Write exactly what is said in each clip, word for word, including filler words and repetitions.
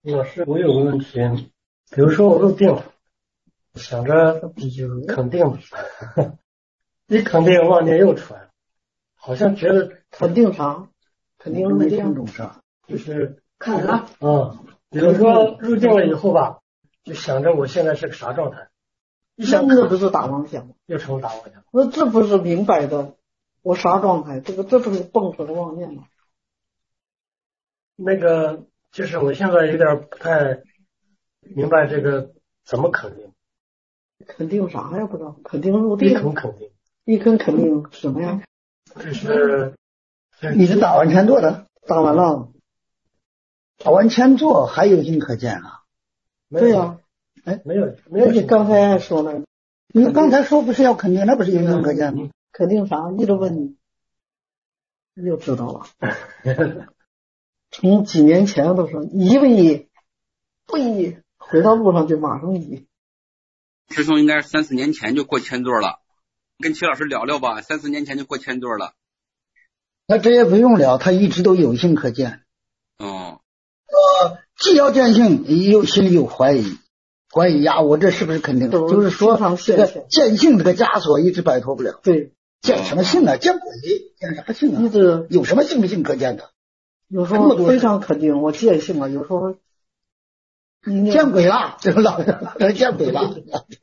老师，我有个问题，比如说我入定，想着肯定，一肯定妄念又出来了，好像觉得肯定啥？肯定入定种啥？ 就是看了， 嗯，比如说入定了以后吧，就想着我现在是个啥状态，一想那不是打妄想吗？ 又成打妄想。 那这不是明白的，我啥状态？这个这不是蹦出的妄念吗？ 那个就是我现在有点不太明白这个怎么肯定。 肯定啥呀？不知道，肯定入一定。 肯肯定， 一肯肯定什么呀？ 就是你是打完前做的？ 打完了。 打完前做还有心可见啊？ 对呀、 啊，哎， 没有没有。 你刚才还说呢， 你刚才说不是要肯定，那不是有心可见吗？ 肯定啥？一直问你，又知道了。从几年前都说一不一，不一，回到路上就马上一。 师兄应该是三四年前就过千座了，跟齐老师聊聊吧。三四年前就过千座了。 他这也不用聊，他一直都有心可见。 哦， 呃，既要见性，又心里有怀疑，怀疑呀，我这是不是肯定？就是说，这个见性这个枷锁一直摆脱不了。 对， 见什么性啊？见鬼！见啥性啊？ 一直有什么性不性可见的？ 有时候非常肯定，我见性了，有时候见鬼了，这个老人见鬼了。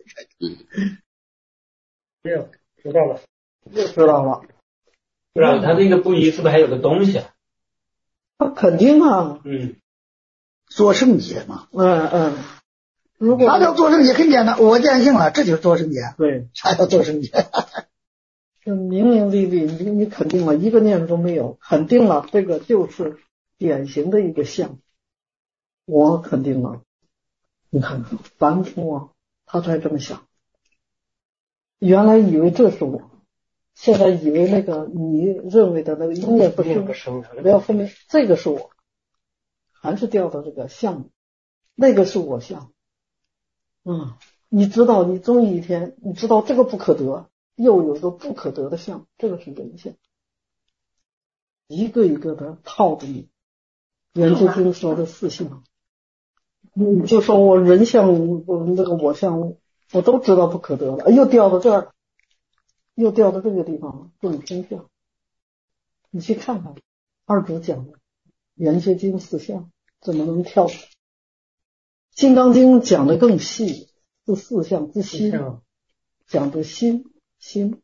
没有，知道了， 又知道了。 不然他这个不一是不是还有个东西啊？ 他肯定啊。 嗯。 做圣洁嘛。 嗯嗯。如果他要做圣洁很简单，我见性了，这就是做圣洁。 对。 他要做圣洁。 是明明丽丽，你你肯定了，一个念都没有，肯定了，这个就是典型的一个相。我肯定了，你看凡夫啊，他才这么想。原来以为这是我，现在以为那个你认为的那个应该不是，不要分明，这个是我，还是掉到这个相，那个是我相。嗯，你知道，你终有一天，你知道这个不可得。又有一个不可得的相，这个是人相，一个一个的套着你。圆觉经说的四相，你就说我人相，我那个我相，我都知道不可得了，又掉到这儿，又掉到这个地方了，众生相。你去看看二祖讲的圆觉经四相，怎么能跳出？金刚经讲的更细，是四相之心，讲的心。心